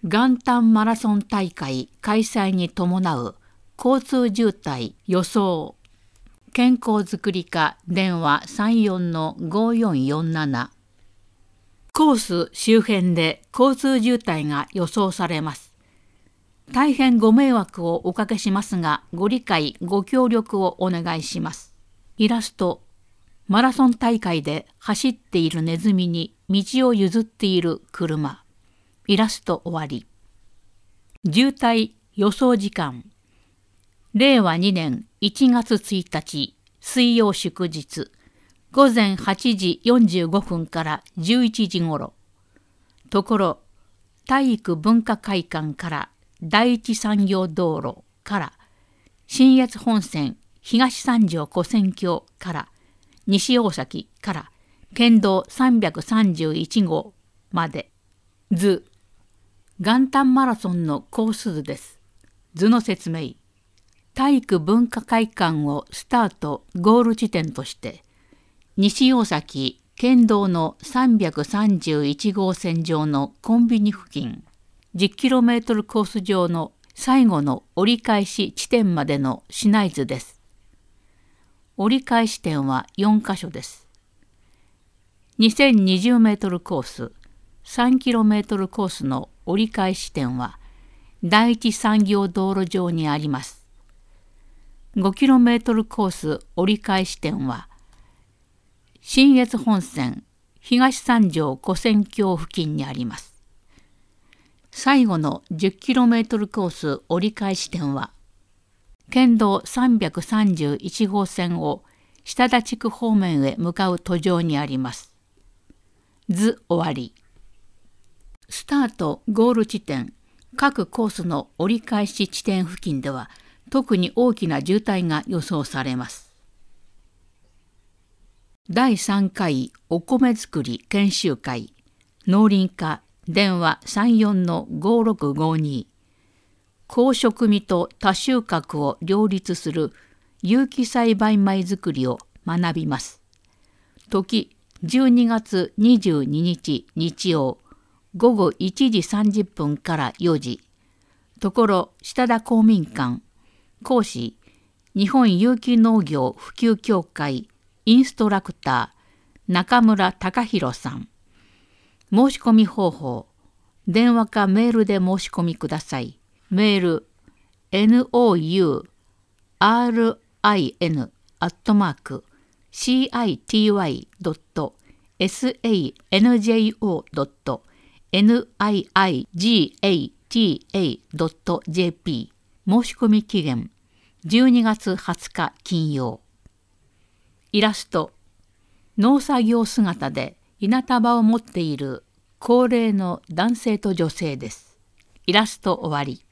元旦マラソン大会開催に伴う交通渋滞予想。健康づくり課電話 34-5447。コース周辺で交通渋滞が予想されます。大変ご迷惑をおかけしますが、ご理解ご協力をお願いします。イラスト。マラソン大会で走っているネズミに道を譲っている車。イラスト終わり。渋滞予想時間。令和2年1月1日水曜祝日午前8時45分から11時ごろ。ところ、体育文化会館から第一産業道路から信越本線東三条古線橋から西大崎から県道331号まで。図。元旦マラソンのコース図です。図の説明。体育文化会館をスタート・ゴール地点として西大崎県道の331号線上のコンビニ付近 10km コース上の最後の折り返し地点までの市内図です。折り返し点は4カ所です。2020m コース 3km コースの折り返し点は第一産業道路上にあります。5km コース折り返し点は信越本線東三条古線橋付近にあります。最後の 10km コース折り返し点は県道331号線を下田地区方面へ向かう途上にあります。図終わり。スタート・ゴール地点各コースの折り返し地点付近では特に大きな渋滞が予想されます。第3回お米作り研修会農林課電話 34-5652。高食味と多収穫を両立する有機栽培米作りを学びます。時12月22日日曜午後1時30分から4時。ところ下田公民館。講師日本有機農業普及協会インストラクター中村隆弘さん。申し込み方法。電話かメールで申し込みください。メール norin@city.sanjio.niigata.jp。申し込み期限12月20日金曜。イラスト。農作業姿で稲束を持っている高齢の男性と女性です。イラスト終わり。